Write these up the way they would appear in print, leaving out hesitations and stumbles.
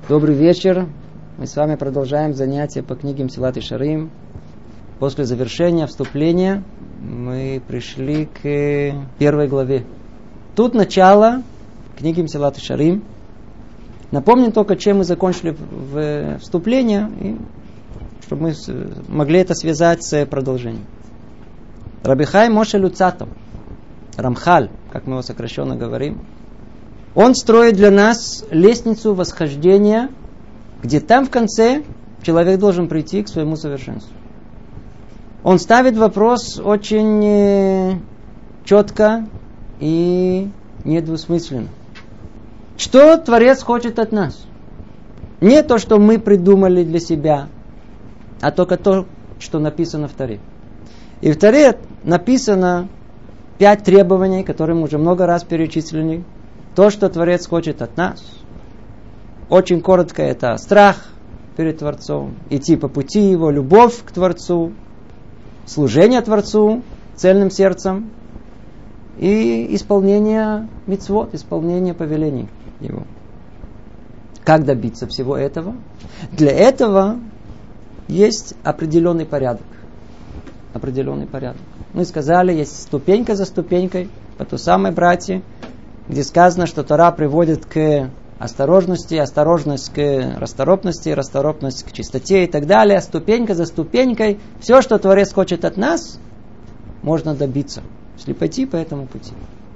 Добрый вечер. Мы с вами продолжаем занятия по книге Месилат Йешарим. После завершения вступления мы пришли к первой главе. Тут начало книги Месилат Йешарим. Напомним только, чем мы закончили в вступлении, и чтобы мы могли это связать с продолжением. Раби Хаим Моше Люцатов, Рамхаль, как мы его сокращенно говорим, он строит для нас лестницу восхождения, где там в конце человек должен прийти к своему совершенству. Он ставит вопрос очень четко и недвусмысленно. Что Творец хочет от нас? Не то, что мы придумали для себя, а только то, что написано в Торе. И в Торе написано 5 требований, которые мы уже много раз перечислили. То, что Творец хочет от нас. Очень коротко, это страх перед Творцом, идти по пути Его, любовь к Творцу, служение Творцу цельным сердцем и исполнение мицвот, исполнение повелений Его. Как добиться всего этого? Для этого есть определенный порядок. Определенный порядок. Мы сказали, есть ступенька за ступенькой, по той самой братье, где сказано, что Тора приводит к осторожности, осторожность к расторопности, расторопность к чистоте и так далее. Ступенька за ступенькой. Все, что Творец хочет от нас, можно добиться, если пойти по этому пути.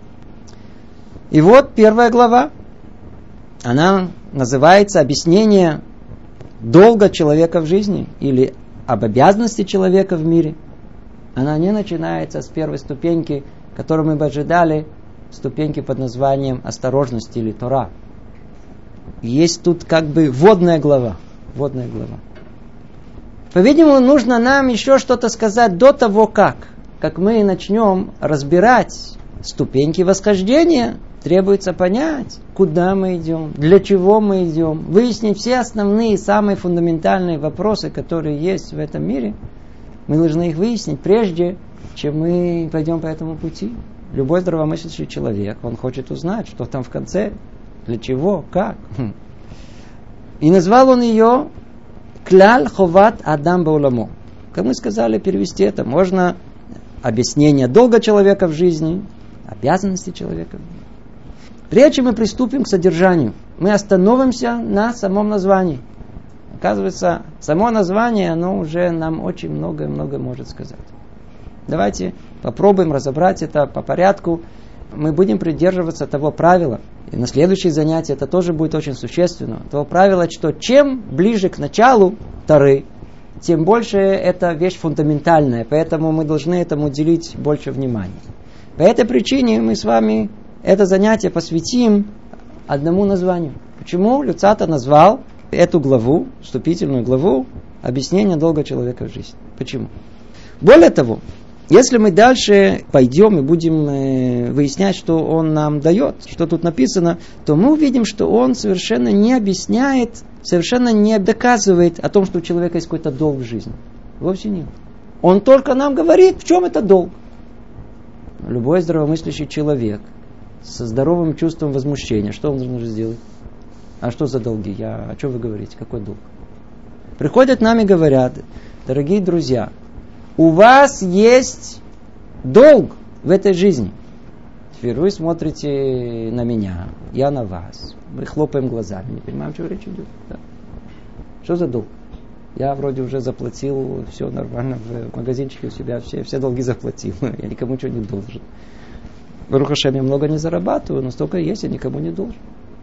И вот первая глава. Она называется «Объяснение долга человека в жизни» или «Об обязанности человека в мире». Она не начинается с первой ступеньки, которую мы бы ожидали, ступеньки под названием «Осторожность» или «Тора». Есть тут как бы вводная глава. Вводная глава. По-видимому, нужно нам еще что-то сказать до того, как мы начнем разбирать ступеньки восхождения. Требуется понять, куда мы идем, для чего мы идем, выяснить все основные, самые фундаментальные вопросы, которые есть в этом мире. Мы должны их выяснить прежде, чем мы пойдем по этому пути. Любой здравомыслящий человек, он хочет узнать, что там в конце, для чего, как. И назвал он ее «Кляль ховат адам бауламо». Как мы сказали, перевести это можно объяснение долга человека в жизни, обязанности человека в жизни. Прежде чем мы приступим к содержанию, мы остановимся на самом названии. Оказывается, само название, оно уже нам очень много может сказать. Давайте попробуем разобрать это по порядку. Мы будем придерживаться того правила, и на следующее занятие это тоже будет очень существенно, того правила, что чем ближе к началу Торы, тем больше эта вещь фундаментальная, поэтому мы должны этому уделить больше внимания. По этой причине мы с вами это занятие посвятим одному названию. Почему Люцата назвал эту главу, вступительную главу, «Объяснение долга человека в жизни». Почему? Более того, если мы дальше пойдем и будем выяснять, что он нам дает, что тут написано, то мы увидим, что он совершенно не объясняет, совершенно не доказывает о том, что у человека есть какой-то долг в жизни. Вовсе нет. Он только нам говорит, в чем это долг. Любой здравомыслящий человек со здоровым чувством возмущения, что он должен сделать? А что за долги? О чем вы говорите? Какой долг? Приходят нам и говорят: дорогие друзья, у вас есть долг в этой жизни. Теперь вы смотрите на меня, я на вас. Мы хлопаем глазами, не понимаем, о чем речь идет. Да. Что за долг? Я вроде уже заплатил, все нормально, в магазинчике у себя все долги заплатил. Я никому ничего не должен. Барух Ашем, я много не зарабатываю, но столько есть, я никому не должен.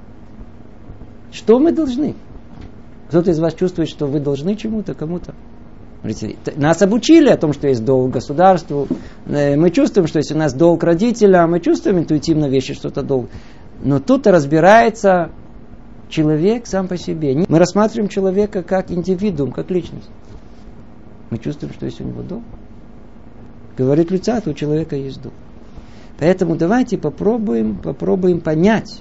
Что мы должны? Кто-то из вас чувствует, что вы должны чему-то, кому-то. Нас обучили о том, что есть долг государству. Мы чувствуем, что если у нас долг родителям, мы чувствуем интуитивно вещи, что это долг. Но тут разбирается человек сам по себе. Мы рассматриваем человека как индивидуум, как личность. Мы чувствуем, что есть у него долг. Говорит Люцат, у человека есть долг. Поэтому давайте попробуем понять.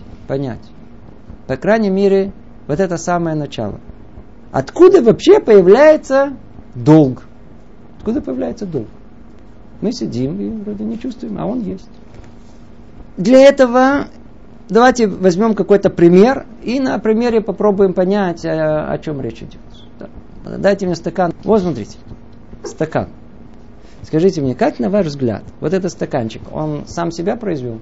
По крайней мере, вот это самое начало. Откуда вообще появляется долг? Откуда появляется долг? Мы сидим и вроде не чувствуем, а он есть. Для этого давайте возьмем какой-то пример и на примере попробуем понять, о чем речь идет. Да. Дайте мне стакан. Вот смотрите, стакан. Скажите мне, как на ваш взгляд, вот этот стаканчик, он сам себя произвел?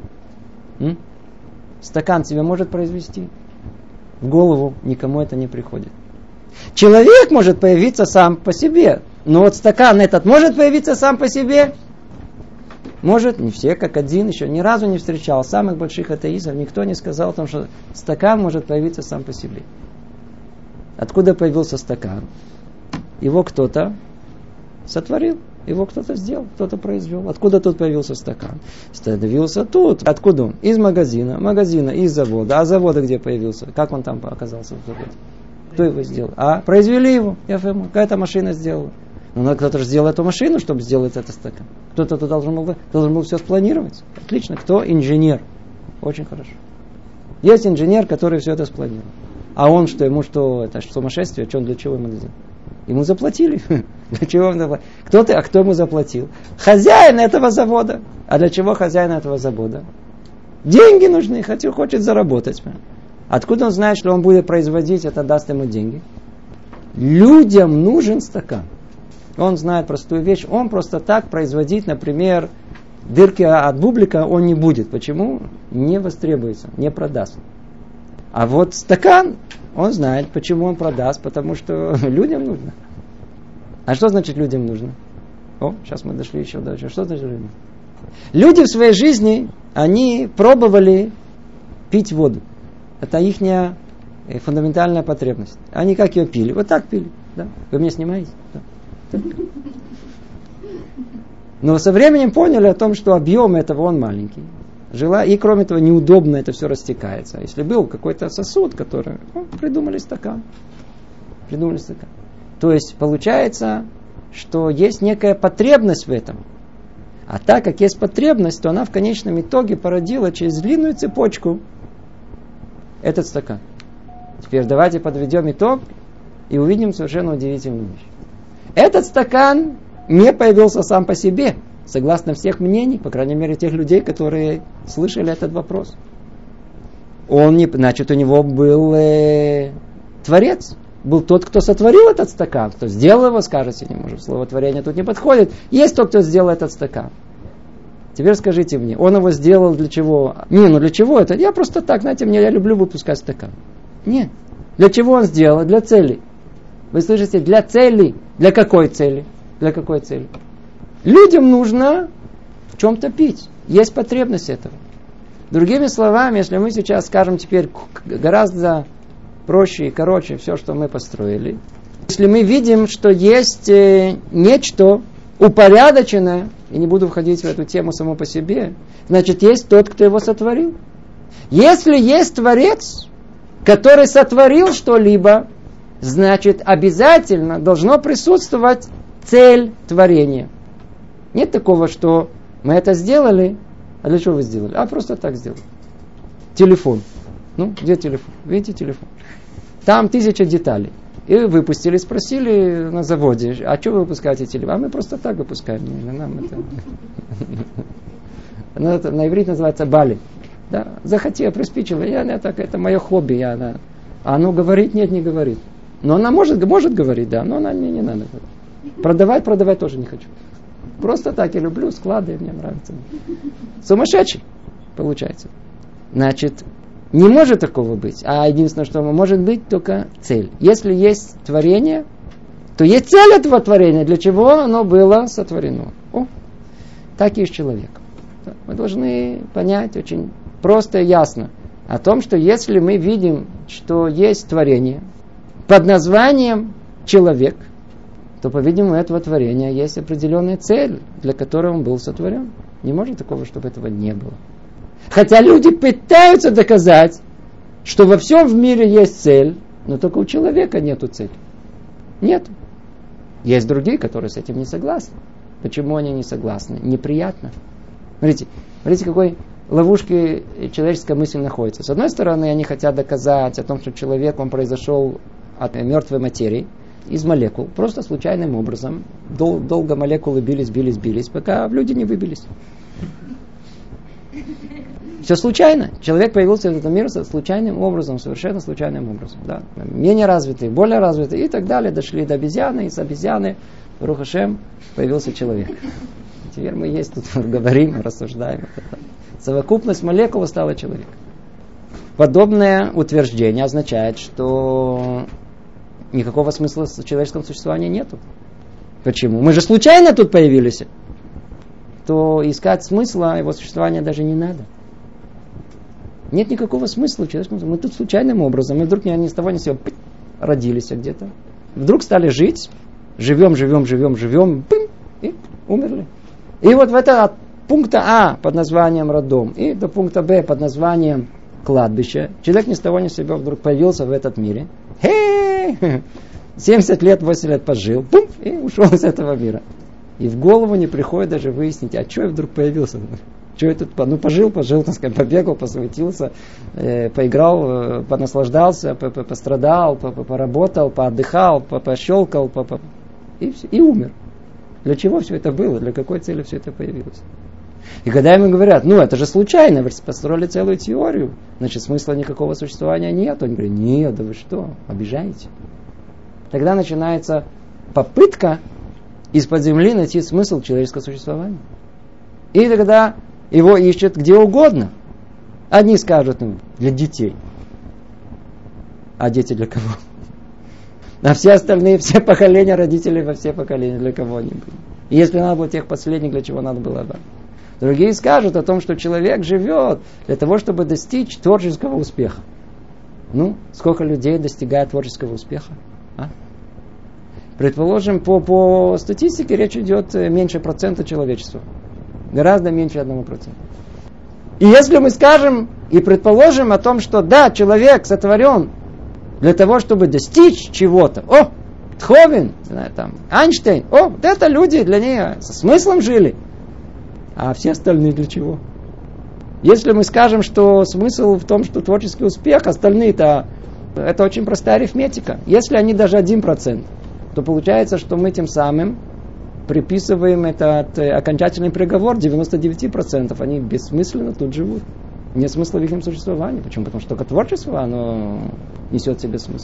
Стакан себя может произвести? В голову никому это не приходит. Человек может появиться сам по себе, но вот стакан этот может появиться сам по себе? Может, не все, как один, еще ни разу не встречал самых больших атеистов, никто не сказал о том, что стакан может появиться сам по себе. Откуда появился стакан? Его кто-то сотворил, его кто-то сделал, кто-то произвел. Откуда тут появился стакан? Появился тут. Откуда он? Из магазина, из завода. А завода где появился? Как он там оказался в заводе? Кто его сделал? Произвели его. Какая-то машина сделала. Но кто-то же сделал эту машину, чтобы сделать этот стакан. Кто-то должен был все спланировать. Отлично. Кто? Инженер. Очень хорошо. Есть инженер, который все это спланировал. А он что? Ему что? Это сумасшествие? Для чего ему это сделать? Ему заплатили. Для чего ему заплатили? Кто ему заплатил? Хозяин этого завода. А для чего хозяин этого завода? Деньги нужны. Хочет заработать. Откуда он знает, что он будет производить, это даст ему деньги? Людям нужен стакан. Он знает простую вещь. Он просто так производить, например, дырки от бублика он не будет. Почему? Не востребуется, не продаст. А вот стакан, он знает, почему он продаст, потому что людям нужно. А что значит людям нужно? Сейчас мы дошли еще дальше. Что значит людям? Люди в своей жизни, они пробовали пить воду. Это их фундаментальная потребность. Они как ее пили? Вот так пили. Да? Вы меня снимаете? Да. Так. Но со временем поняли о том, что объем этого он маленький. И кроме того, неудобно это все растекается. Если был какой-то сосуд, который... придумали стакан. То есть, получается, что есть некая потребность в этом. А так как есть потребность, то она в конечном итоге породила через длинную цепочку этот стакан. Теперь давайте подведем итог и увидим совершенно удивительную вещь. Этот стакан не появился сам по себе, согласно всех мнений, по крайней мере тех людей, которые слышали этот вопрос. Значит, у него был Творец, был тот, кто сотворил этот стакан, кто сделал его, скажете, не может, слово творение тут не подходит. Есть тот, кто сделал этот стакан. Теперь скажите мне, он его сделал для чего? Для чего это? Я просто так, знаете, я люблю выпускать стакан. Нет. Для чего он сделал? Для цели. Вы слышите? Для цели. Для какой цели? Людям нужно в чем-то пить. Есть потребность этого. Другими словами, если мы сейчас скажем теперь гораздо проще и короче все, что мы построили, если мы видим, что есть нечто упорядоченное, и не буду входить в эту тему само по себе, значит, есть тот, кто его сотворил. Если есть Творец, который сотворил что-либо, значит, обязательно должно присутствовать цель творения. Нет такого, что мы это сделали, а для чего вы сделали? Просто так сделали. Телефон. Где телефон? Видите телефон? Там 1000 деталей. И выпустили, спросили на заводе, а что вы выпускаете телефон? Мы просто так выпускаем. Это на иврите называется бали. Да? Захотела, приспичила. Это мое хобби. Оно говорит? Нет, не говорит. Но она может говорить, да, но она мне не надо. Продавать тоже не хочу. Просто так я люблю склады, мне нравится. Сумасшедший получается. Значит, не может такого быть. А единственное, что может быть, только цель. Если есть творение, то есть цель этого творения, для чего оно было сотворено. Так и есть человек. Мы должны понять очень просто и ясно о том, что если мы видим, что есть творение под названием человек, то, по-видимому, у этого творения есть определенная цель, для которой он был сотворен. Не может такого, чтобы этого не было. Хотя люди пытаются доказать, что во всем в мире есть цель, но только у человека нету цели. Нет. Есть другие, которые с этим не согласны. Почему они не согласны? Неприятно. Смотрите, какой ловушке человеческая мысль находится. С одной стороны, они хотят доказать о том, что человек, он произошел от мертвой материи, из молекул, просто случайным образом. Долго молекулы бились, пока люди не выбились. Все случайно. Человек появился в этом мире случайным образом, совершенно случайным образом. Да. Менее развитые, более развитые и так далее. Дошли до обезьяны, и с обезьяны, Барух Ашем, появился человек. Теперь мы есть тут говорим, рассуждаем. Совокупность молекул стала человек. Подобное утверждение означает, что никакого смысла в человеческом существовании нету. Почему? Мы же случайно тут появились. То искать смысла его существования даже не надо. Нет никакого смысла в человеческом. Мы тут случайным образом, мы вдруг ни с того ни с сего родились где-то. Вдруг стали жить, живем, и умерли. И вот в это от пункта А под названием роддом и до пункта Б под названием кладбище человек ни с того ни с сего вдруг появился в этом мире. 70 лет, 80 лет пожил, и ушел из этого мира. И в голову не приходит даже выяснить, а что я вдруг появился? Что я тут, пожил, так сказать, побегал, посуетился, поиграл, понаслаждался, пострадал, поработал, поотдыхал, пощелкал, и умер. Для чего все это было? Для какой цели все это появилось? И когда ему говорят, это же случайно, вы построили целую теорию, значит, смысла никакого существования нет. Он говорит, нет, да вы что, обижаете? Тогда начинается попытка из-под земли найти смысл человеческого существования. И тогда его ищут где угодно. Одни скажут, для детей. А дети для кого? А все остальные, все поколения родителей во все поколения, для кого они были. И если надо было тех последних, для чего надо было бы. Другие скажут о том, что человек живет для того, чтобы достичь творческого успеха. Сколько людей достигает творческого успеха? Предположим, по статистике речь идет меньше процента человечества. Гораздо меньше 1%. И если мы скажем и предположим о том, что да, человек сотворен для того, чтобы достичь чего-то. Тховен, Эйнштейн. Вот это люди для нее со смыслом жили. А все остальные для чего? Если мы скажем, что смысл в том, что творческий успех, остальные-то это очень простая арифметика. Если они даже 1%, то получается, что мы тем самым приписываем этот окончательный приговор 99%. Они бессмысленно тут живут. Нет смысла в их существовании. Почему? Потому что только творчество, оно несет в себе смысл.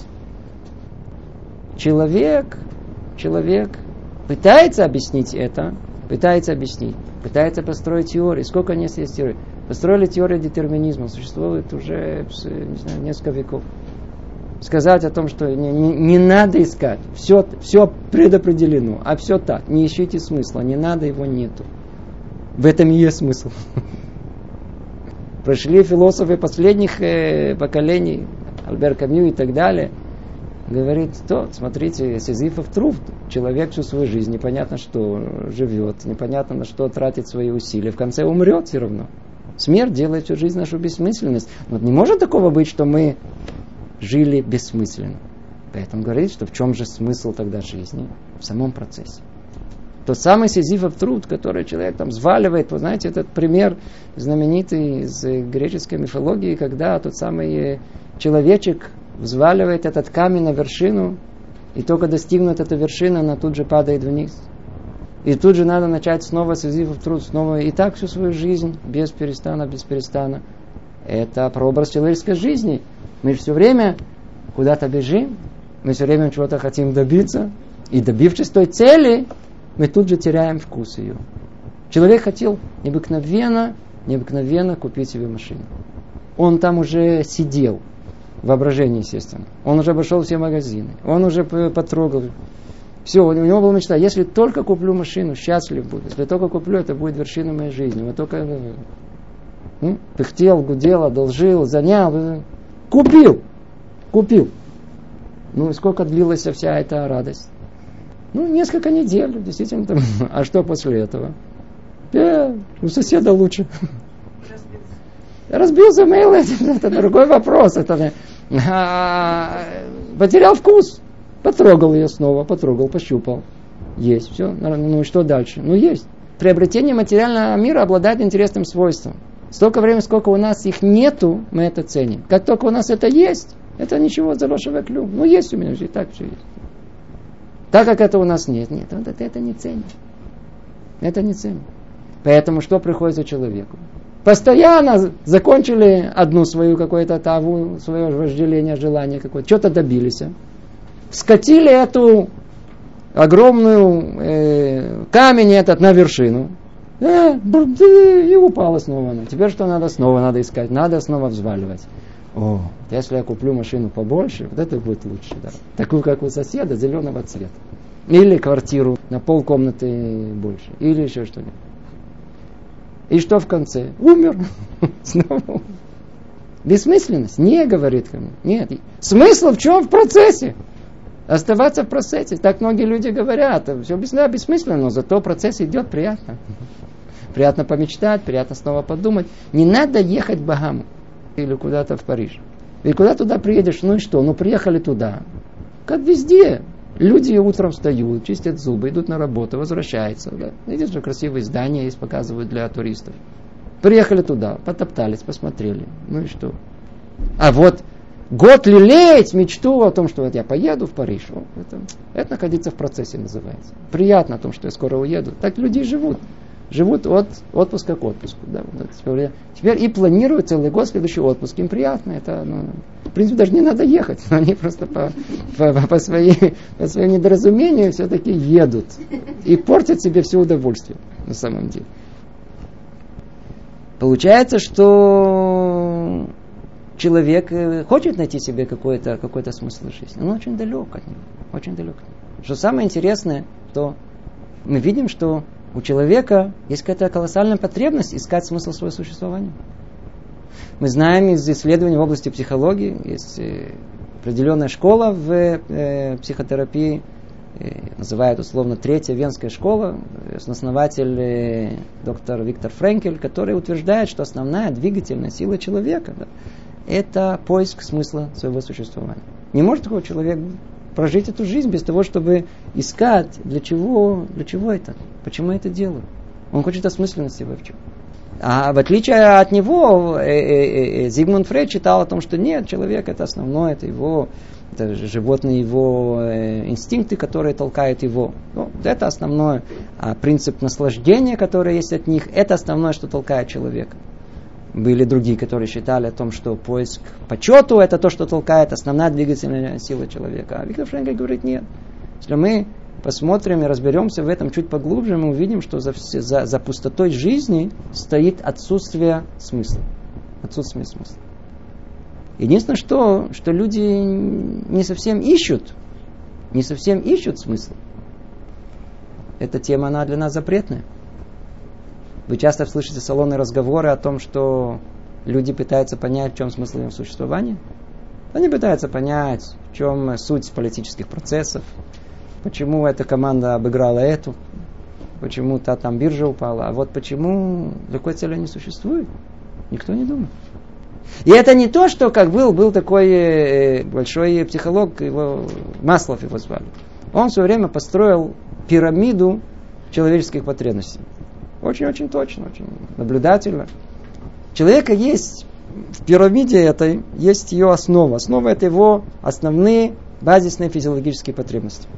Человек пытается объяснить это, пытается построить теории. Сколько есть теорий? Построили теорию детерминизма. Существует уже, несколько веков. Сказать о том, что не надо искать. Все предопределено. А все так. Не ищите смысла. Не надо, его нету. В этом и есть смысл. Прошли философы последних поколений, Альбер Камю и так далее. Говорит, смотрите, Сизифов труд. Человек всю свою жизнь непонятно что живет, непонятно на что тратит свои усилия. В конце умрет все равно. Смерть делает всю жизнь нашу бессмысленность. Вот не может такого быть, что мы жили бессмысленно. Поэтому говорит, что в чем же смысл тогда жизни? В самом процессе. Тот самый Сизифов труд, который человек взваливает. Вы знаете, этот пример знаменитый из греческой мифологии, когда тот самый человечек взваливает этот камень на вершину, и только достигнув эту вершину, она тут же падает вниз. И тут же надо начать снова Сизифов труд, снова. И так всю свою жизнь, без перестана. Это прообраз человеческой жизни. Мы все время куда-то бежим, мы все время чего-то хотим добиться, и добившись той цели, мы тут же теряем вкус ее. Человек хотел необыкновенно купить себе машину. Он там уже сидел, воображение, естественно. Он уже обошел все магазины, он уже потрогал. Все, у него была мечта, если только куплю машину, счастлив буду. Если только куплю, это будет вершина моей жизни. Вот только пыхтел, гудел, одолжил, занял. Купил. И сколько длилась вся эта радость? Несколько недель, действительно. А что после этого? У соседа лучше. Разбился мейл, это другой вопрос. Потерял вкус. Потрогал ее снова, пощупал. Есть, все. Что дальше? Есть. Приобретение материального мира обладает интересным свойством. Столько времени, сколько у нас их нету, мы это ценим. Как только у нас это есть, это ничего за вашего клюва. Есть у меня же, и так все есть. Так как это у нас нет, это не ценим. Это не ценим. Поэтому что приходится человеку? Постоянно закончили одну свою какую-то таву, свое вожделение, желание какое-то, что-то добились. Скатили эту огромную камень этот на вершину. И упала снова. Теперь что надо? Снова надо искать. Надо снова взваливать. Если я куплю машину побольше, вот это будет лучше. Да. Такую, как у соседа, зеленого цвета. Или квартиру на полкомнаты больше. Или еще что-нибудь. И что в конце? Умер. Снова. Бессмысленность. Не говорит ко мне. Нет. Смысл в чем? В процессе. Оставаться в процессе. Так многие люди говорят. Все бессмысленно, но зато процесс идет приятно. Приятно помечтать, приятно снова подумать. Не надо ехать в Багаму. Или куда-то в Париж. И куда туда приедешь? Ну и что? Ну приехали туда. Как везде. Люди утром встают, чистят зубы, идут на работу, возвращаются. Да? Видишь, что красивые здания есть, показывают для туристов. Приехали туда, потоптались, посмотрели. Ну и что? А вот год лелеять мечту о том, что вот я поеду в Париж. Это находиться в процессе называется. Приятно о том, что я скоро уеду. Так люди живут. Живут от отпуска к отпуску. Да, теперь и планируют целый год следующий отпуск. Им приятно. Это, в принципе, даже не надо ехать. Они просто по своим недоразумению все-таки едут. И портят себе все удовольствие на самом деле. Получается, что человек хочет найти себе какой-то смысл жизни. Он очень далек от него. Очень далек от него. Что самое интересное, что мы видим, что у человека есть какая-то колоссальная потребность искать смысл своего существования. Мы знаем из исследований в области психологии, есть определенная школа в психотерапии, называют условно Третья Венская школа, основатель доктор Виктор Френкель, который утверждает, что основная двигательная сила человека это поиск смысла своего существования. Не может такой человек прожить эту жизнь без того, чтобы искать, для чего это, почему я это делаю. Он хочет осмысленности в чем. А в отличие от него, Зигмунд Фрейд читал о том, что нет, человек это основное, это животные его инстинкты, которые толкают его. Это основное. А принцип наслаждения, который есть от них, это основное, что толкает человека. Были другие, которые считали о том, что поиск почету это то, что толкает основная двигательная сила человека. А Виктор Френкель говорит, нет. Если мы посмотрим и разберемся в этом чуть поглубже, мы увидим, что за пустотой жизни стоит отсутствие смысла. Отсутствие смысла. Единственное, что люди не совсем ищут смысл. Эта тема, она для нас запретная. Вы часто слышите салонные разговоры о том, что люди пытаются понять, в чем смысл их существования. Они пытаются понять, в чем суть политических процессов, почему эта команда обыграла эту, почему там биржа упала, а вот почему такой цели не существует, никто не думает. И это не то, что как был такой большой психолог, Маслов его звали. Он все время построил пирамиду человеческих потребностей. Очень-очень точно, очень наблюдательно. У человека есть в пирамиде этой, есть ее основа. Основа это его основные базисные физиологические потребности.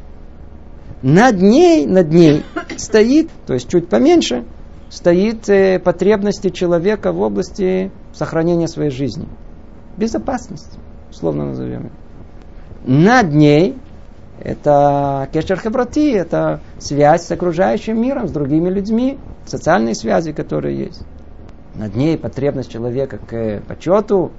Над ней стоит, то есть чуть поменьше, стоит потребности человека в области сохранения своей жизни. Безопасность, условно назовем ее. Над ней это кешер хеврати, это связь с окружающим миром, с другими людьми, социальные связи, которые есть. Над ней потребность человека к почету,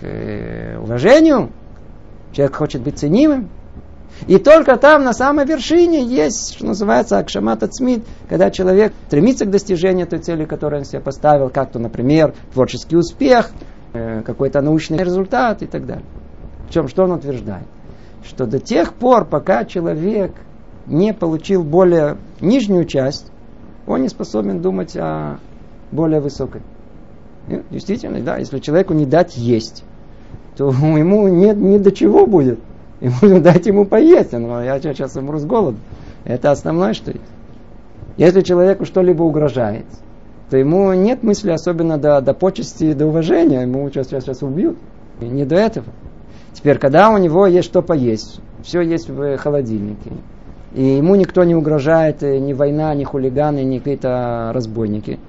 к уважению. Человек хочет быть ценимым. И только там, на самой вершине, есть, что называется, акшамат ацмит, когда человек стремится к достижению той цели, которую он себе поставил, как-то, например, творческий успех, какой-то научный результат и так далее. Причем, что он утверждает? Что до тех пор, пока человек не получил более нижнюю часть, он не способен думать о более высокой. И, действительно, да, если человеку не дать есть, то ему ни до чего будет. Ему дать ему поесть. Я сейчас умру с голоду. Это основное, что есть. Если человеку что-либо угрожает, то ему нет мысли особенно до почести, до уважения. Ему сейчас убьют. И не до этого. Теперь, когда у него есть что поесть, все есть в холодильнике, и ему никто не угрожает, ни война, ни хулиганы, ни какие-то разбойники,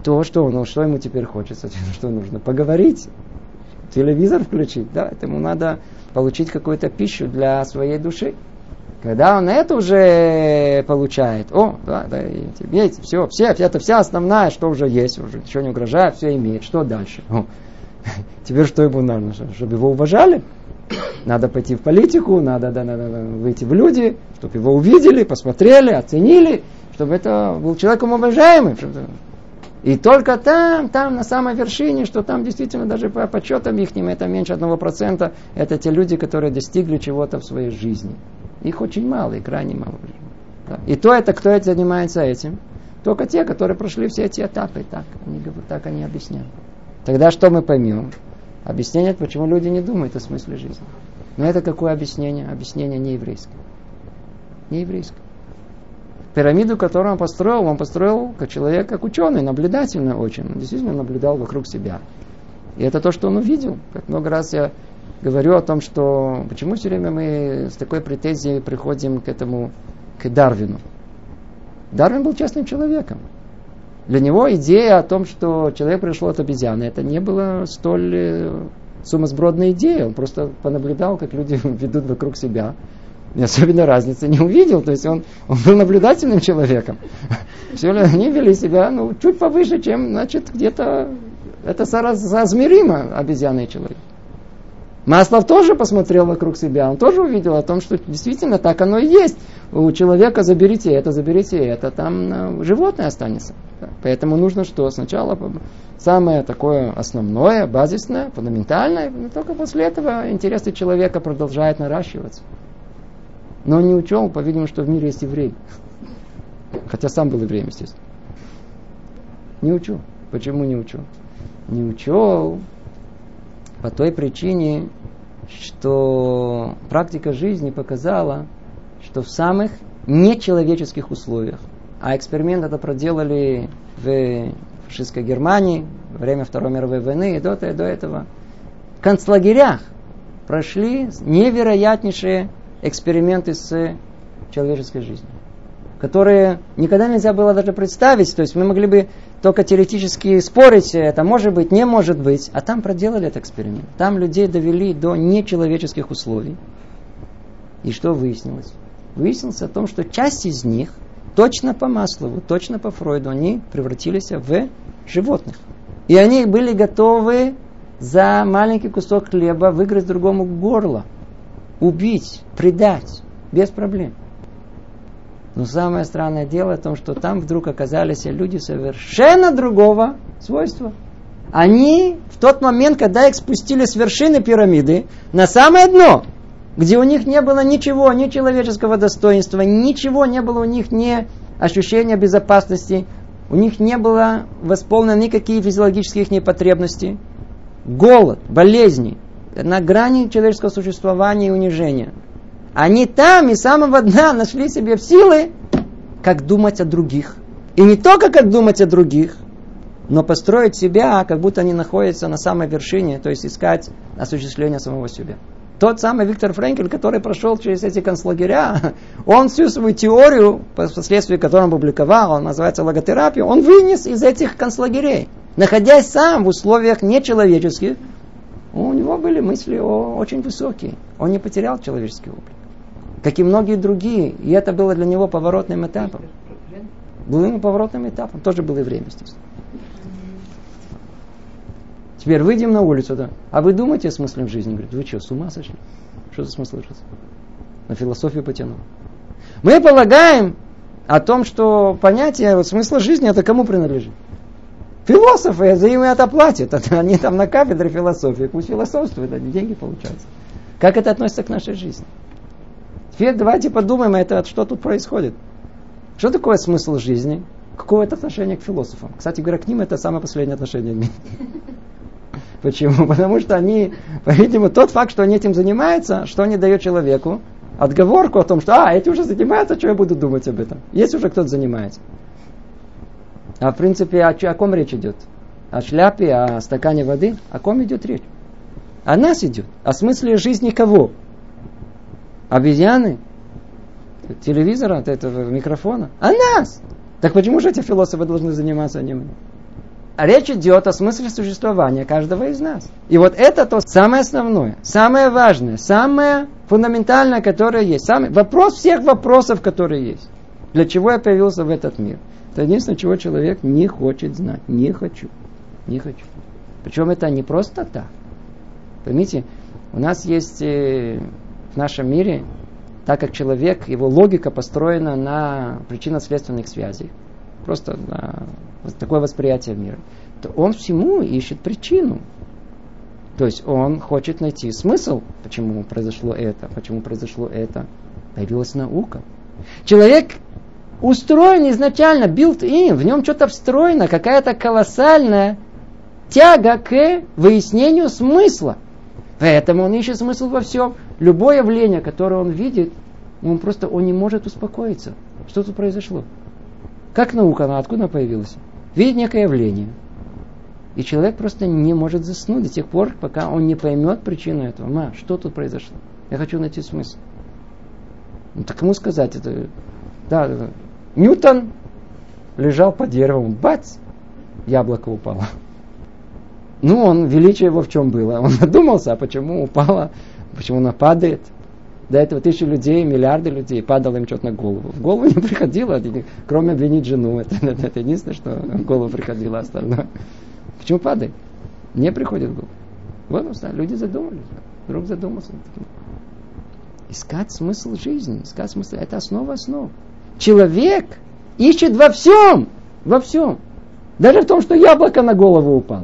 то, что ему теперь хочется, что нужно? Поговорить, телевизор включить, да, этому надо получить какую-то пищу для своей души. Когда он это уже получает, есть, это вся основная, что уже есть, уже ничего не угрожает, все имеет, что дальше? Теперь что ему нужно? Чтобы его уважали? Надо пойти в политику, надо выйти в люди, чтобы его увидели, посмотрели, оценили, чтобы это был человеком уважаемым. И только там, на самой вершине, что там действительно даже по подсчетам их, это меньше 1%, это те люди, которые достигли чего-то в своей жизни. Их очень мало, и крайне мало. Да. И кто это занимается этим? Только те, которые прошли все эти этапы. Так они объясняют. Тогда что мы поймем? Объяснение, почему люди не думают о смысле жизни. Но это какое объяснение? Объяснение не еврейское. Не еврейское. Пирамиду, которую он построил как человек, как ученый, наблюдательно очень. Он действительно наблюдал вокруг себя. И это то, что он увидел. Как много раз я говорю о том, что почему все время мы с такой претензией приходим к Дарвину. Дарвин был честным человеком. Для него идея о том, что человек пришел от обезьяны, это не было столь сумасбродной идеей. Он просто понаблюдал, как люди ведут вокруг себя. И особенно разницы не увидел. То есть он был наблюдательным человеком. Все они вели себя чуть повыше, чем, значит, где-то это соразмеримо обезьяна и человек. Маслов тоже посмотрел вокруг себя, он тоже увидел о том, что действительно так оно и есть. У человека заберите это, там животное останется. Поэтому нужно что? Сначала самое такое основное, базисное, фундаментальное, но только после этого интересы человека продолжают наращиваться. Но он не учел, по-видимому, что в мире есть еврей. Хотя сам был евреем, естественно. Не учел. Почему не учел? Не учел по той причине, что практика жизни показала, что в самых нечеловеческих условиях, а эксперимент это проделали в фашистской Германии во время Второй мировой войны и до этого, в концлагерях прошли невероятнейшие эксперименты с человеческой жизнью, которые никогда нельзя было даже представить. То есть мы могли бы только теоретически спорить, это может быть, не может быть. А там проделали этот эксперимент. Там людей довели до нечеловеческих условий. И что выяснилось? Выяснилось о том, что часть из них точно по Маслову, точно по Фройду, они превратились в животных. И они были готовы за маленький кусок хлеба выгрызть другому горло, убить, предать, без проблем. Но самое странное дело в том, что там вдруг оказались люди совершенно другого свойства. Они в тот момент, когда их спустили с вершины пирамиды на самое дно, где у них не было ничего, ни человеческого достоинства, ничего не было у них, ни ощущения безопасности, у них не было восполнено никакие физиологические их потребности, голод, болезни, на грани человеческого существования и унижения. Они там и с самого дна нашли себе силы, как думать о других. И не только как думать о других, но построить себя, как будто они находятся на самой вершине, то есть искать осуществление самого себя. Тот самый Виктор Френкель, который прошел через эти концлагеря, он всю свою теорию, впоследствии которой он публиковал, он называется логотерапия, он вынес из этих концлагерей. Находясь сам в условиях нечеловеческих, у него были мысли очень высокие. Он не потерял человеческий облик. Как и многие другие. И это было для него поворотным этапом. Был ему поворотным этапом. Тоже был евреем, естественно. Теперь выйдем на улицу. Да. А вы думаете о смысле жизни? Говорит, вы что, с ума сошли? Что за смысл жизни? На философию потянул. Мы полагаем о том, что понятие смысла жизни это кому принадлежит? Философы, за им это платят. Они там на кафедре философии. Пусть философствуют, они деньги получаются. Как это относится к нашей жизни? Теперь давайте подумаем, что тут происходит. Что такое смысл жизни? Какое это отношение к философам? Кстати говоря, к ним это самое последнее отношение в мире. Почему? Потому что они, по-видимому, тот факт, что они этим занимаются, что они дают человеку, отговорку о том, что эти уже занимаются, что я буду думать об этом. Есть уже кто-то занимается. А в принципе, о ком речь идет? О шляпе, о стакане воды? О ком идет речь? О нас идет. О смысле жизни кого? Обезьяны? Телевизора, от этого микрофона? О нас! Так почему же эти философы должны заниматься, а не мы? речь идет о смысле существования каждого из нас. И вот это то самое основное, самое важное, самое фундаментальное, которое есть. Вопрос всех вопросов, которые есть. Для чего я появился в этот мир? Это единственное, чего человек не хочет знать. Не хочу. Причем это не просто так. Поймите, у нас есть в нашем мире, так как человек, его логика построена на причинно-следственных связях, просто на такое восприятие мира, то он всему ищет причину. То есть он хочет найти смысл, почему произошло это. Появилась наука. Человек устроен изначально, built-in, в нем что-то встроено, какая-то колоссальная тяга к выяснению смысла. Поэтому он ищет смысл во всем. Любое явление, которое он видит, он не может успокоиться. Что тут произошло? Как наука, откуда она появилась? Видит некое явление. И человек просто не может заснуть до тех пор, пока он не поймет причину этого. Что тут произошло? Я хочу найти смысл. Так кому сказать это? Да. Ньютон лежал под деревом. Бац! Яблоко упало. Величие его в чем было? Он задумался, почему упало, почему она падает. До этого 1000 людей, миллиарды людей падало им что-то на голову. В голову не приходило, кроме обвинить жену. Это единственное, что в голову приходило остальное. Почему падает? Не приходит в голову. Люди задумались. Вдруг задумался. Искать смысл жизни, это основа основ. Человек ищет во всем. Даже в том, что яблоко на голову упало.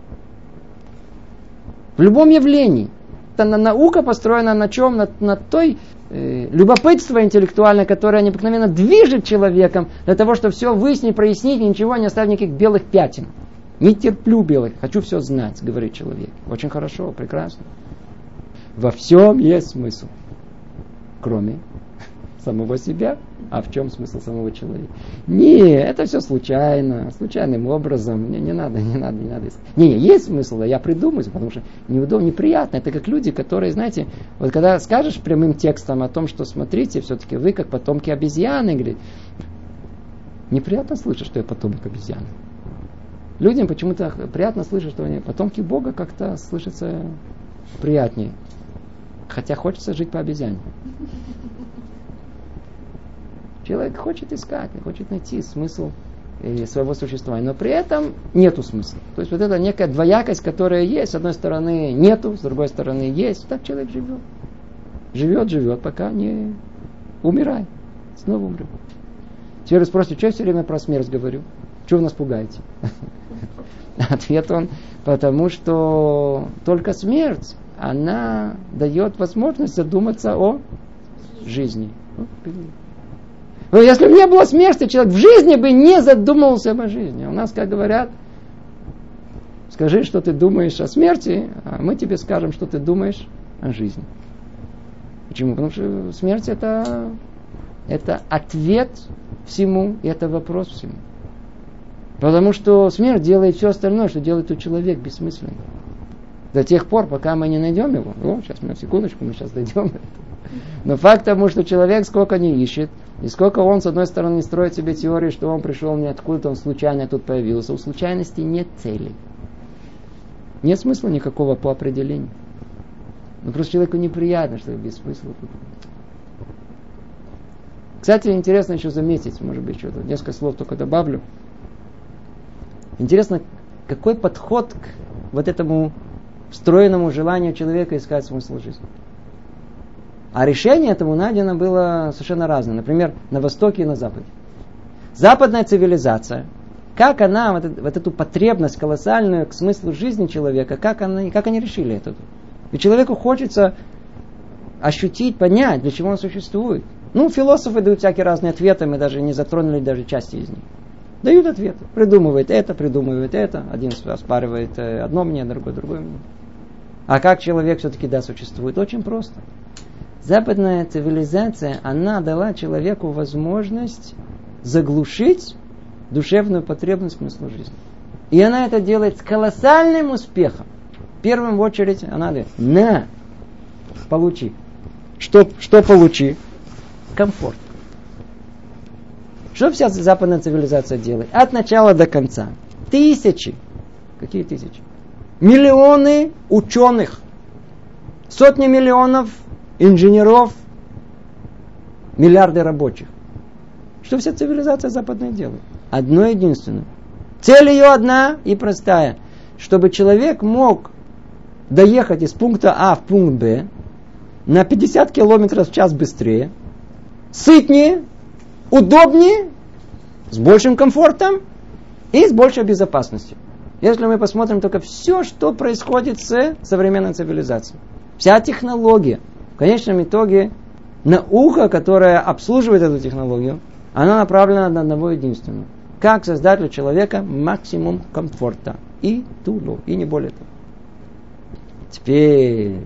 В любом явлении. Наука построена на чем? На той любопытство интеллектуальное, которое необыкновенно движет человеком для того, чтобы все выяснить, прояснить, ничего не оставить никаких белых пятен. Не терплю белых, хочу все знать, говорит человек. Очень хорошо, прекрасно. Во всем есть смысл. Кроме самого себя. А в чем смысл самого человека? Это все случайным образом. Не надо. Есть смысл, я придумаю, потому что неудобно, неприятно. Это как люди, которые, знаете, вот когда скажешь прямым текстом о том, что смотрите, все-таки вы как потомки обезьяны, говорит, неприятно слышать, что я потомок обезьяны. Людям почему-то приятно слышать, что они потомки Бога, как-то слышится приятнее. Хотя хочется жить по обезьяне. Человек хочет искать, хочет найти смысл своего существования, но при этом нету смысла. То есть вот эта некая двоякость, которая есть, с одной стороны нету, с другой стороны есть. Так человек живет. Живет, пока не умирает. Снова умрет. Теперь спросите, что я все время про смерть говорю? Чего вы нас пугаете? Ответ он, потому что только смерть, она дает возможность задуматься о жизни. Но если бы не было смерти, человек в жизни бы не задумывался о жизни. У нас, как говорят, скажи, что ты думаешь о смерти, а мы тебе скажем, что ты думаешь о жизни. Почему? Потому что смерть это ответ всему, и это вопрос всему. Потому что смерть делает все остальное, что делает у человека бессмысленно. До тех пор, пока мы не найдем его. Сейчас, секундочку, мы сейчас дойдем. Но факт тому, что человек сколько не ищет, и сколько он, с одной стороны, строит себе теорию, что он пришел ниоткуда, он случайно тут появился. У случайности нет цели. Нет смысла никакого по определению. Просто человеку неприятно, что без смысла. Кстати, интересно еще заметить, может быть, что-то, несколько слов только добавлю. Интересно, какой подход к вот этому встроенному желанию человека искать смысл жизни. А решение этому найдено было совершенно разное. Например, на Востоке и на Западе. Западная цивилизация, как она, вот эту потребность колоссальную к смыслу жизни человека, как они решили это? Ведь человеку хочется ощутить, понять, для чего он существует. Философы дают всякие разные ответы, мы даже не затронули даже части из них. Дают ответы. Придумывают это. Один оспаривает одно мнение, другое мнение. А как человек все-таки существует? Очень просто. Западная цивилизация, она дала человеку возможность заглушить душевную потребность в смысле жизни. И она это делает с колоссальным успехом. В первую очередь она говорит, получи. Что получи? Комфорт. Что вся западная цивилизация делает? От начала до конца. тысячи. Какие тысячи? Миллионы ученых. Сотни миллионов инженеров. Миллиарды рабочих. Что вся цивилизация западная делает? Одно единственное. Цель ее одна и простая. Чтобы человек мог доехать из пункта А в пункт Б на 50 километров в час быстрее, сытнее, удобнее, с большим комфортом и с большей безопасностью. Если мы посмотрим только все, что происходит с современной цивилизацией. Вся технология, в конечном итоге, наука, которая обслуживает эту технологию, она направлена на одного единственного. Как создать для человека максимум комфорта. И тулу, и не более того. Теперь,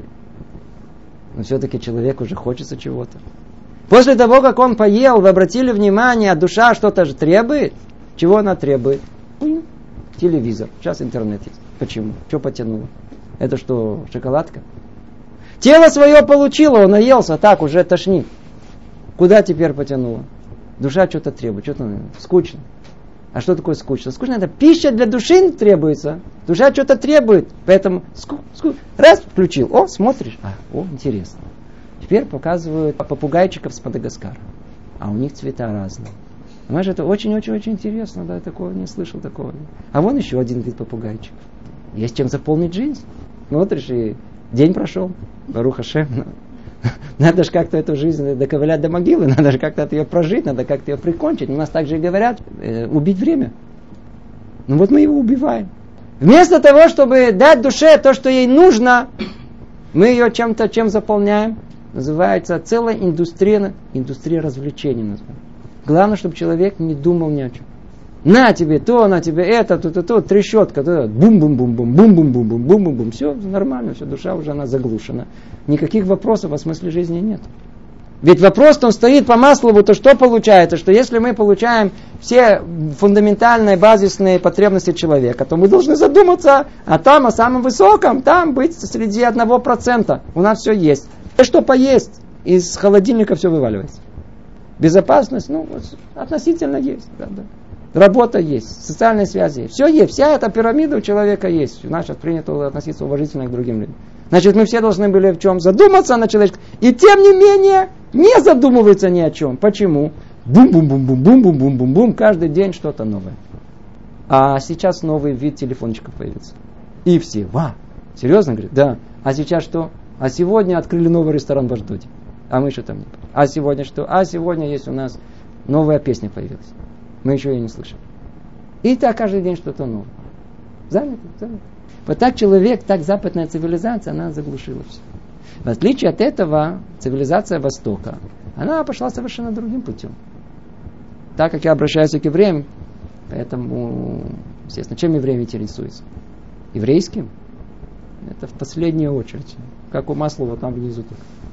все-таки человеку уже хочется чего-то. После того, как он поел, вы обратили внимание, а душа что-то же требует. Чего она требует? Телевизор. Сейчас интернет есть. Почему? Что потянуло? Это что, шоколадка? Тело свое получило, он наелся, так уже тошнит. Куда теперь потянуло? Душа что-то требует, что-то скучно. А что такое скучно? Скучно это пища для души требуется. Душа что-то требует. Поэтому раз включил. О, смотришь. Интересно. Теперь показывают попугайчиков с Мадагаскара. А у них цвета разные. Понимаешь, это очень-очень-очень интересно. Да, такого не слышал такого. А вон еще один вид попугайчиков. Есть чем заполнить жизнь. Смотришь, и день прошел. Барух Ашем. Надо же как-то эту жизнь доковылять до могилы, надо же как-то ее прожить, надо как-то ее прикончить. У нас также и говорят, убить время. Ну вот мы его убиваем. Вместо того, чтобы дать душе то, что ей нужно, мы ее чем заполняем. Называется целая индустрия развлечений. Называется. Главное, чтобы человек не думал ни о чем. На тебе то, на тебе это, то, трещотка, бум-бум-бум-бум, бум-бум-бум-бум, бум-бум-бум. Все нормально, все, душа уже она заглушена. Никаких вопросов о смысле жизни нет. Ведь вопрос-то он стоит по Маслову, то что получается? Что если мы получаем все фундаментальные, базисные потребности человека, то мы должны задуматься о самом высоком, там быть среди 1%. У нас все есть. Что поесть? Из холодильника все вываливается. Безопасность, относительно есть. Да. Работа есть, социальные связи есть. Все есть, вся эта пирамида у человека есть. У нас сейчас принято относиться уважительно к другим людям. Значит, мы все должны были в чем? Задуматься на человеческом. И тем не менее, не задумываются ни о чем. Почему? Бум-бум-бум-бум-бум-бум-бум-бум. Каждый день что-то новое. А сейчас новый вид телефончиков появится. И все, серьезно, говорит? Да. А сейчас что? А сегодня открыли новый ресторан в Аждоде. А мы что там не поняли? А сегодня что? А сегодня есть у нас новая песня появилась. Мы еще ее не слышали. И так каждый день что-то новое. Занято. Вот так человек, так западная цивилизация, она заглушила все. В отличие от этого, цивилизация Востока, она пошла совершенно другим путем. Так как я обращаюсь к евреям, поэтому, естественно, чем евреи интересуются? Еврейским? Это в последнюю очередь. Как у Маслова там внизу.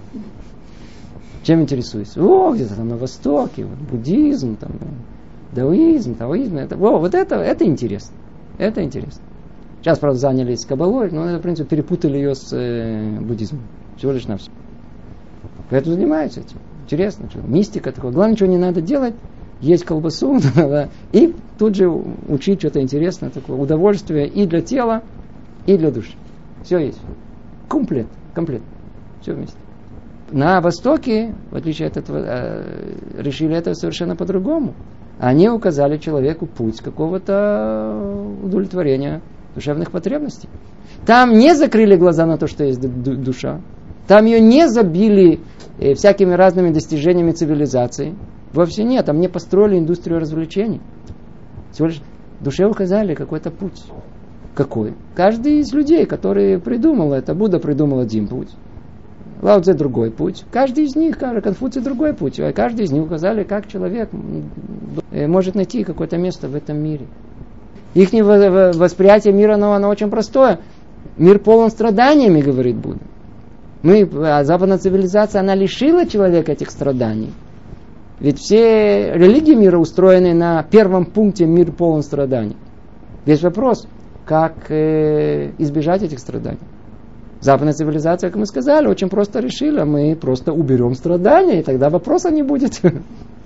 Чем интересуюсь? Где-то там на Востоке, буддизм, там, даоизм, таоизм. Это интересно. Это интересно. Сейчас, правда, занялись каббалой, но, в принципе, перепутали ее с буддизмом. Всего лишь навсего. Поэтому занимаются этим. Интересно. Мистика такое. Главное, ничего не надо делать. Есть колбасу. И тут же учить что-то интересное. Такое удовольствие и для тела, и для души. Все есть. Комплект. Все вместе. На Востоке, в отличие от этого, решили это совершенно по-другому. Они указали человеку путь какого-то удовлетворения душевных потребностей. Там не закрыли глаза на то, что есть душа. Там ее не забили всякими разными достижениями цивилизации. Вовсе нет. Там не построили индустрию развлечений. Всего лишь душе указали какой-то путь. Какой? Каждый из людей, который придумал это. Будда придумал один путь. Лао Цзэ другой путь. Каждый из них, Конфуций другой путь. А каждый из них указали, как человек может найти какое-то место в этом мире. Их восприятие мира, оно очень простое. Мир полон страданиями, говорит Будда. Западная цивилизация, она лишила человека этих страданий. Ведь все религии мира устроены на первом пункте «мир полон страданий». Весь вопрос, как избежать этих страданий. Западная цивилизация, как мы сказали, очень просто решила. Мы просто уберем страдания, и тогда вопроса не будет.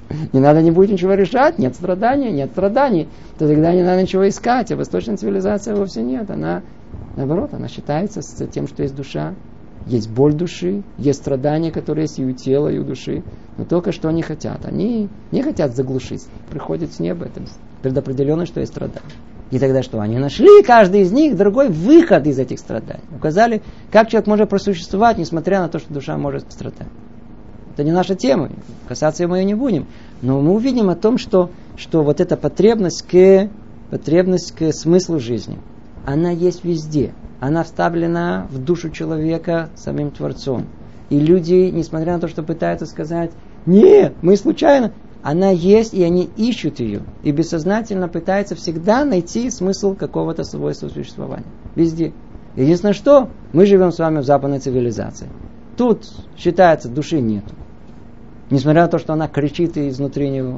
Не надо, не будет ничего решать, нет страданий, то тогда не надо ничего искать. А восточная цивилизация вовсе нет. Она, наоборот, она считается с тем, что есть душа. Есть боль души, есть страдания, которые есть и у тела, и у души. Но только что они хотят. Они не хотят заглушить. Приходит с неба, это предопределенно, что есть страдания. И тогда что? Они нашли, каждый из них, другой выход из этих страданий. Указали, как человек может просуществовать, несмотря на то, что душа может страдать. Это не наша тема, касаться мы ее не будем. Но мы увидим о том, что вот эта потребность к смыслу жизни, она есть везде. Она вставлена в душу человека самим Творцом. И люди, несмотря на то, что пытаются сказать, нет, мы случайно, она есть, и они ищут ее. И бессознательно пытаются всегда найти смысл какого-то своего существования. Везде. Единственное, что мы живем с вами в западной цивилизации. Тут, считается, души нету. Несмотря на то, что она кричит изнутри него.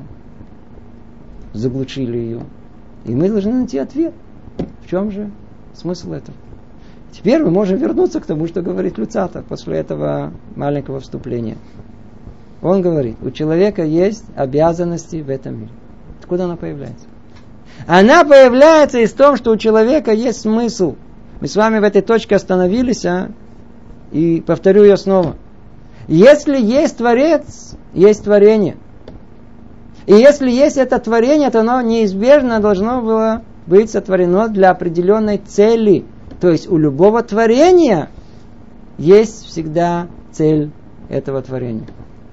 Заглушили ее. И мы должны найти ответ. В чем же смысл этого? Теперь мы можем вернуться к тому, что говорит Люцатов после этого маленького вступления. Он говорит, у человека есть обязанности в этом мире. Откуда она появляется? Она появляется из того, что у человека есть смысл. Мы с вами в этой точке остановились, и повторю ее снова. Если есть Творец, есть творение. И если есть это творение, то оно неизбежно должно было быть сотворено для определенной цели. То есть у любого творения есть всегда цель этого творения.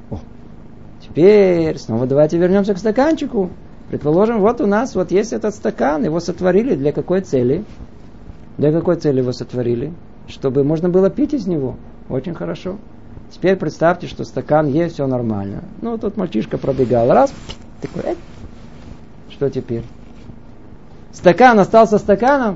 Теперь снова давайте вернемся к стаканчику. Предположим, вот у нас вот есть этот стакан, его сотворили для какой цели? Для какой цели его сотворили? Чтобы можно было пить из него. Очень хорошо. Теперь представьте, что стакан есть, все нормально. Ну, тут мальчишка пробегал. Раз, такой, что теперь? Стакан остался стаканом?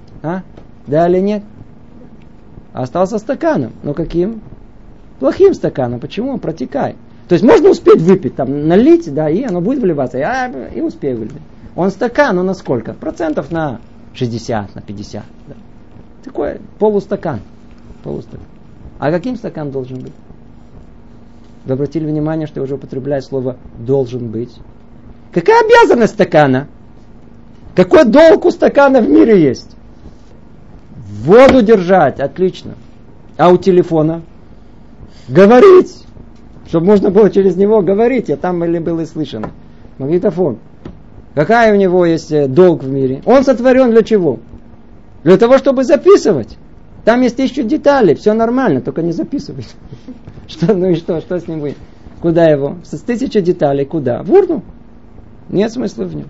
Да или нет? Остался стаканом. Но каким? Плохим стаканом. Почему? Он протекает. То есть можно успеть выпить, там, налить, да, и оно будет вливаться. И успею вылить. Он стакан, он на сколько? Процентов на 60, на 50. Да. Такой полустакан. А каким стакан должен быть? Вы обратили внимание, что я уже употребляю слово «должен быть». Какая обязанность стакана? Какой долг у стакана в мире есть? Воду держать, отлично. А у телефона? Говорить. Чтобы можно было через него говорить, а там или было и слышно. Магнитофон. Какая у него есть долг в мире? Он сотворен для чего? Для того, чтобы записывать. Там есть 1000 деталей, все нормально, только не записывай. Что с ним будет? Куда его? С 1000 деталей куда? В урну? Нет смысла в нем.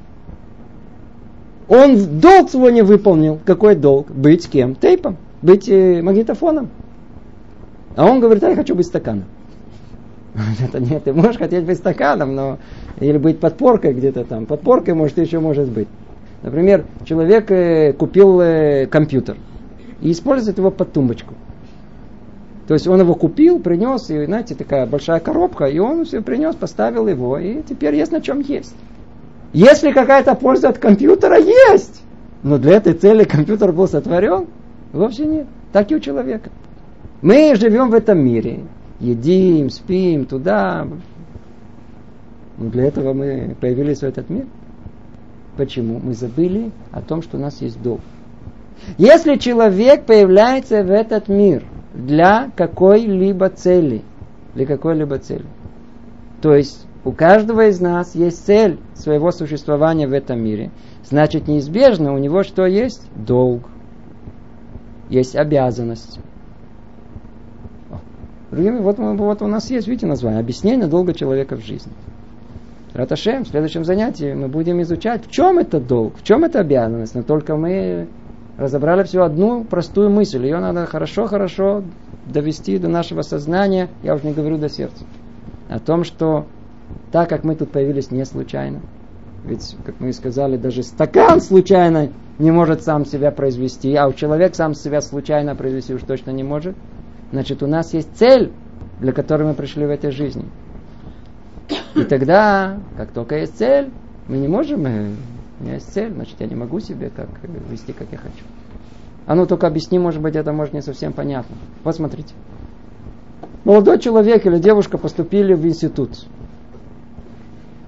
Он долг свой не выполнил. Какой долг? Быть кем? Тейпом. Быть магнитофоном. А он говорит, я хочу быть стаканом. Это нет, ты можешь хотеть быть стаканом, но или быть подпоркой где-то там. Подпоркой, может, еще может быть. Например, человек купил компьютер и использует его под тумбочку. То есть он его купил, принес, и, знаете, такая большая коробка, и он все принес, поставил его, и теперь есть на чем есть. Если какая-то польза от компьютера, есть. Но для этой цели компьютер был сотворен? Вовсе нет. Так и у человека. Мы живем в этом мире. Едим, спим, туда. Но для этого мы появились в этот мир. Почему? Мы забыли о том, что у нас есть долг. Если человек появляется в этот мир для какой-либо цели, то есть у каждого из нас есть цель своего существования в этом мире, значит неизбежно у него что есть? Долг. Есть обязанность. Вот у нас есть, видите, название. Объяснение долга человека в жизни. Раташем, в следующем занятии мы будем изучать, в чем это долг, в чем это обязанность. Но только мы разобрали всего одну простую мысль. Ее надо хорошо довести до нашего сознания, я уже не говорю до сердца. О том, что так как мы тут появились не случайно. Ведь, как мы и сказали, даже стакан случайно не может сам себя произвести, а человек сам себя случайно произвести уж точно не может. Значит, у нас есть цель, для которой мы пришли в этой жизни. И тогда, как только есть цель, мы не можем, у меня есть цель, значит, я не могу себе вести, как я хочу. А ну только объясни, может быть, это может не совсем понятно. Вот смотрите. Молодой человек или девушка поступили в институт.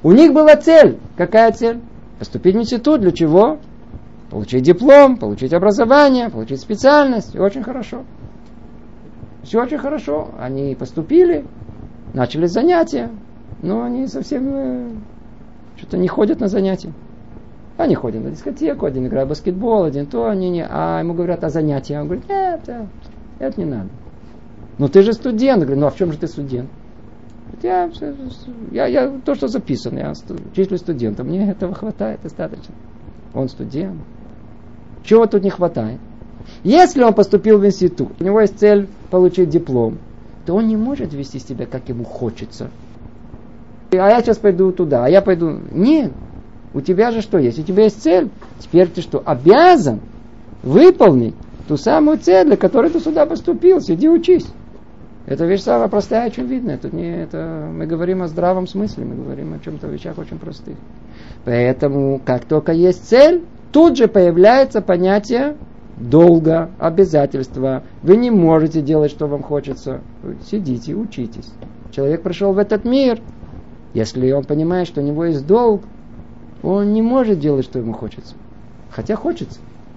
У них была цель. Какая цель? Поступить в институт. Для чего? Получить диплом, получить образование, получить специальность. И очень хорошо. Все очень хорошо. Они поступили, начали занятия, но они совсем что-то не ходят на занятия. Они ходят на дискотеку, один играет в баскетбол, один то, они не. А ему говорят, а занятия? Он говорит, нет, это не надо. Ну ты же студент. Я говорю, ну а в чем же ты студент? Я то, что записано, я числюсь студентом, мне этого хватает достаточно. Он студент. Чего тут не хватает? Если он поступил в институт, у него есть цель получить диплом, то он не может вести себя, как ему хочется. А я сейчас пойду туда, а я пойду... Нет, у тебя же что есть? У тебя есть цель. Теперь ты что, обязан выполнить ту самую цель, для которой ты сюда поступил. Сиди, учись. Это вещь самая простая, очевидная. Мы говорим о здравом смысле, мы говорим о чем-то вещах очень простых. Поэтому, как только есть цель, тут же появляется понятие долга, обязательства. Вы не можете делать, что вам хочется. Вы сидите, учитесь. Человек пришел в этот мир. Если он понимает, что у него есть долг, он не может делать, что ему хочется. Хотя хочется.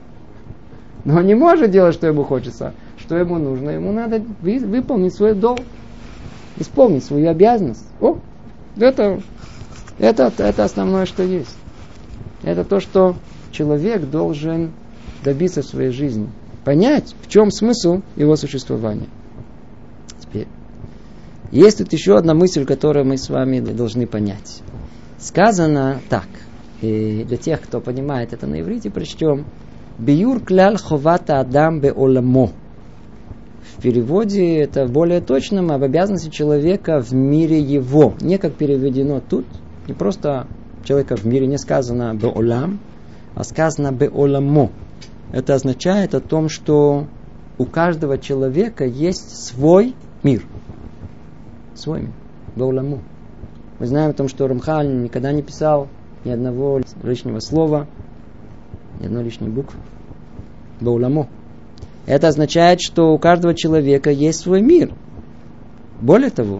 Но он не может делать, что ему хочется. Что ему нужно? Ему надо выполнить свой долг. Исполнить свою обязанность. Это основное, что есть. Это то, что человек должен добиться в своей жизни. Понять, в чем смысл его существования. Теперь. Есть тут еще одна мысль, которую мы с вами должны понять. Сказано так. И для тех, кто понимает это на иврите, прочтем. Биюр кляль ховата адам бе оламо. В переводе это более точным об обязанности человека в мире его. Не как переведено тут. Не просто человека в мире, не сказано бе олам, а сказано бе оламо. Это означает о том, что у каждого человека есть свой мир. Свой мир. Бе оламо. Мы знаем о том, что Рамхаль никогда не писал ни одного лишнего слова, ни одной лишней буквы. Бе оламо. Это означает, что у каждого человека есть свой мир. Более того,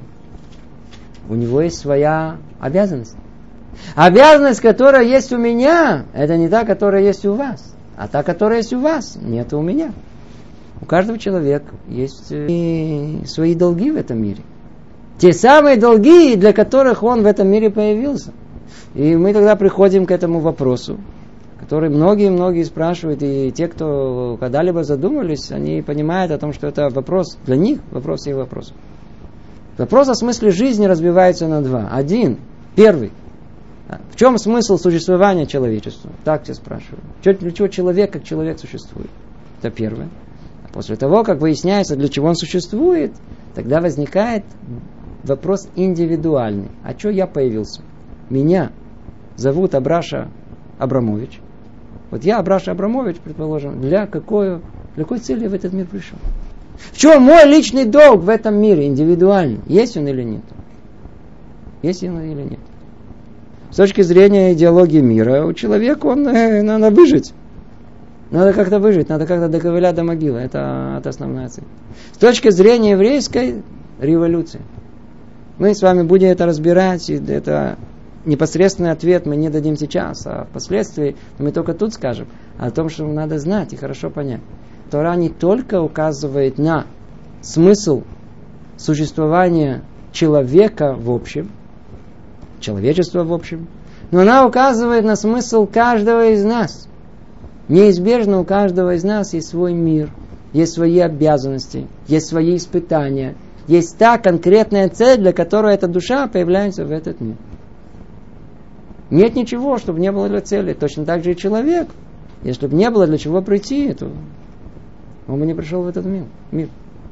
у него есть своя обязанность. Обязанность, которая есть у меня, это не та, которая есть у вас. А та, которая есть у вас, нет у меня. У каждого человека есть свои долги в этом мире. Те самые долги, для которых он в этом мире появился. И мы тогда приходим к этому вопросу, который многие спрашивают, и те, кто когда-либо задумались, они понимают о том, что это вопрос для них, вопрос всех вопросов. Вопрос о смысле жизни разбивается на два. Первый. В чем смысл существования человечества? Так все спрашивают. Для чего человек как человек существует? Это первое. А после того, как выясняется, для чего он существует, тогда возникает вопрос индивидуальный. А что я появился? Меня зовут Абраша Абрамович. Вот я, Абраша Абрамович, предположим, для какой цели я в этот мир пришел? В чем мой личный долг в этом мире, индивидуальный? Есть он или нет? Есть он или нет? С точки зрения идеологии мира, у человека надо выжить. Надо как-то выжить, надо как-то доковылять до могилы. Это основная цель. С точки зрения еврейской революции. Мы с вами будем это разбирать, и это непосредственный ответ мы не дадим сейчас, а впоследствии мы только тут скажем о том, что надо знать и хорошо понять. Тора не только указывает на смысл существования человека в общем, человечества в общем, но она указывает на смысл каждого из нас. Неизбежно у каждого из нас есть свой мир, есть свои обязанности, есть свои испытания, есть та конкретная цель, для которой эта душа появляется в этот мир. Нет ничего, чтобы не было для цели. Точно так же и человек. Если бы не было для чего прийти, то он бы не пришел в этот мир.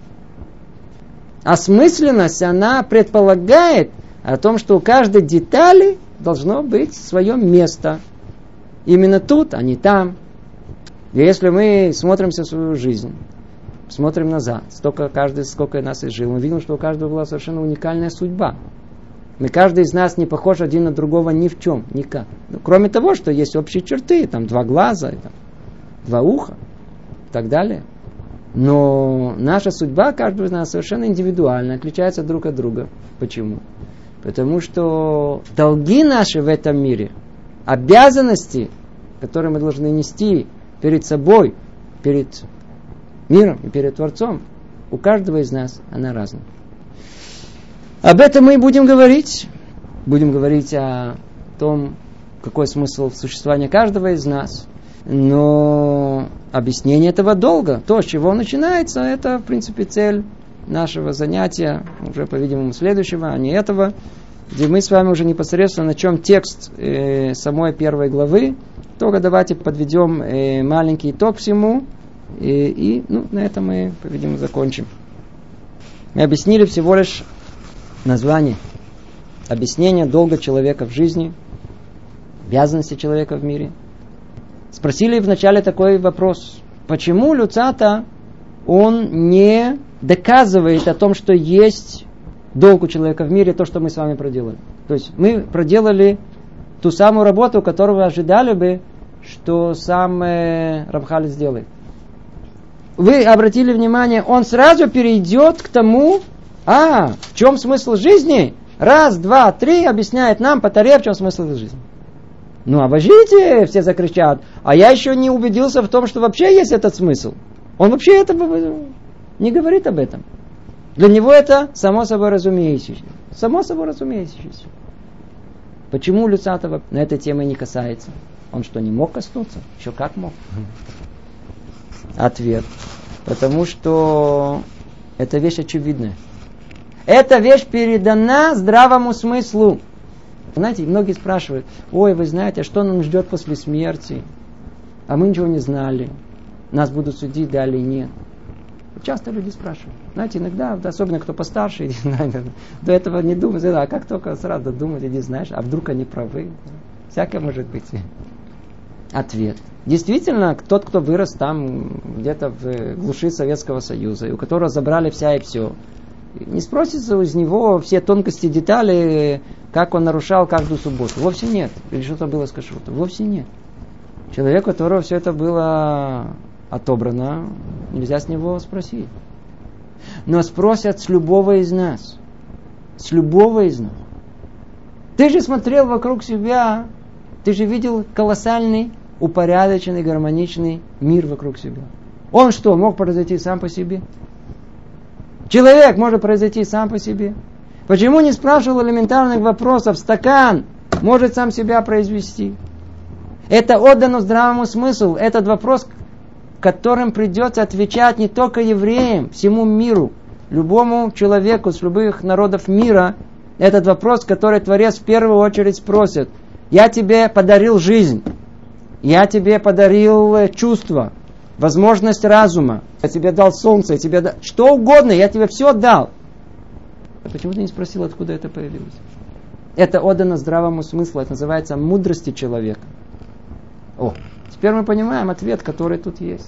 Осмысленность, она предполагает о том, что у каждой детали должно быть свое место. Именно тут, а не там. И если мы смотрим в свою жизнь, смотрим назад, сколько нас изжил, мы видим, что у каждого была совершенно уникальная судьба. Каждый из нас не похож один на другого ни в чем, никак. Кроме того, что есть общие черты, там 2 глаза, 2 уха и так далее. Но наша судьба, каждого из нас совершенно индивидуальна, отличается друг от друга. Почему? Потому что долги наши в этом мире, обязанности, которые мы должны нести перед собой, перед миром и перед Творцом, у каждого из нас она разная. Об этом мы и будем говорить. Будем говорить о том, какой смысл существования каждого из нас. Но объяснение этого долга, то, с чего он начинается, это, в принципе, цель нашего занятия, уже, по-видимому, следующего, а не этого, где мы с вами уже непосредственно начнем текст самой первой главы. Только давайте подведем маленький итог всему, и на этом мы, по-видимому, закончим. Мы объяснили всего лишь название, объяснение долга человека в жизни, обязанности человека в мире. Спросили вначале такой вопрос: почему Люцата он не доказывает о том, что есть долг у человека в мире, то, что мы с вами проделали? То есть мы проделали ту самую работу, которую вы ожидали бы, что сам Рамхаль сделает. Вы обратили внимание, он сразу перейдет к тому, в чем смысл жизни? Раз, два, три, объясняет нам по Торе, в чем смысл жизни. Обождите, все закричат. А я еще не убедился в том, что вообще есть этот смысл. Он вообще не говорит об этом. Для него это само собой разумеющееся. Само собой разумеющееся. Почему Люцата на этой теме не касается? Он что, не мог коснуться? Еще как мог? Ответ. Потому что это вещь очевидная. Эта вещь передана здравому смыслу. Знаете, многие спрашивают: ой, вы знаете, а что нам ждет после смерти? А мы ничего не знали. Нас будут судить, да или нет. Часто люди спрашивают. Знаете, иногда, особенно кто постарше, до этого не думают. А как только сразу думать, и не знаешь, а вдруг они правы? Всякое может быть. Ответ. Действительно, тот, кто вырос там, где-то в глуши Советского Союза, и у которого забрали вся и все, не спросится из него все тонкости, детали, как он нарушал каждую субботу. Вовсе нет. Или что-то было с кашрутом. Вовсе нет. Человек, у которого все это было отобрано, нельзя с него спросить. Но спросят с любого из нас. С любого из нас. Ты же смотрел вокруг себя, ты же видел колоссальный, упорядоченный, гармоничный мир вокруг себя. Он что, мог произойти сам по себе? Человек может произойти сам по себе. Почему не спрашивал элементарных вопросов? Стакан может сам себя произвести. Это отдано здравому смыслу. Этот вопрос, которым придется отвечать не только евреям, всему миру, любому человеку с любых народов мира. Этот вопрос, который Творец в первую очередь спросит: я тебе подарил жизнь, я тебе подарил чувства, возможность разума, я тебе дал солнце, я тебе дал что угодно, я тебе все дал. А почему ты не спросил, откуда это появилось? Это отдано здравому смыслу, это называется мудрости человека. Теперь мы понимаем ответ, который тут есть.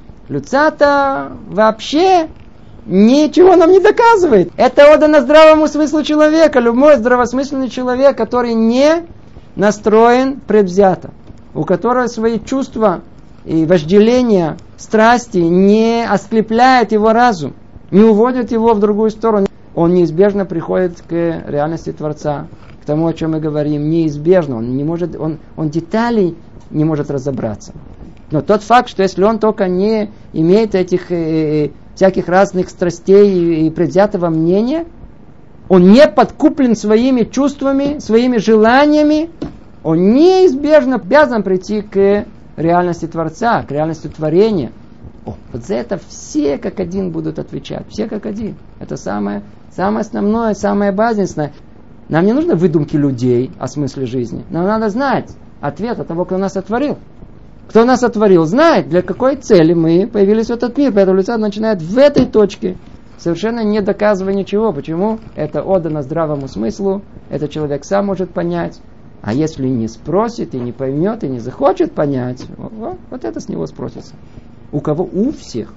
Люцата вообще ничего нам не доказывает. Это отдано здравому смыслу человека. Любой здравосмысленный человек, который не настроен предвзято, у которого свои чувства и вожделения, страсти не ослепляют его разум, не уводят его в другую сторону, он неизбежно приходит к реальности Творца, к тому, о чем мы говорим, неизбежно. Он не может, он деталей не может разобраться. Но тот факт, что если он только не имеет этих всяких разных страстей и предвзятого мнения, он не подкуплен своими чувствами, своими желаниями, он неизбежно обязан прийти к реальности Творца, к реальности творения. Вот за это все как один будут отвечать. Все как один. Это самое основное, самое базисное. Нам не нужно выдумки людей о смысле жизни. Нам надо знать ответ от того, кто нас сотворил. Кто нас сотворил, знает, для какой цели мы появились в этот мир. Поэтому Люцата начинает в этой точке, совершенно не доказывая ничего. Почему? Это отдано здравому смыслу. Этот человек сам может понять. А если не спросит, и не поймет, и не захочет понять, вот это с него спросится. У кого? У всех.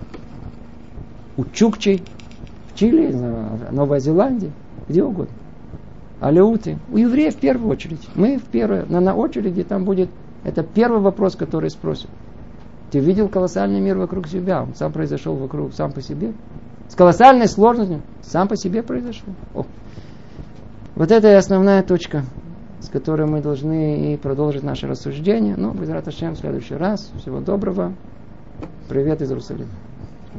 У чукчей, в Чили, Новой Зеландии, где угодно. Алеуты. У евреев в первую очередь. Мы в первую, на очереди там будет. Это первый вопрос, который спросят. Ты видел колоссальный мир вокруг себя? Он сам произошел вокруг, сам по себе. С колоссальной сложностью. Сам по себе произошел. Вот это и основная точка, с которой мы должны и продолжить наше рассуждение. Ну, Безрат Ашем, в следующий раз. Всего доброго. Привет из Иерусалима.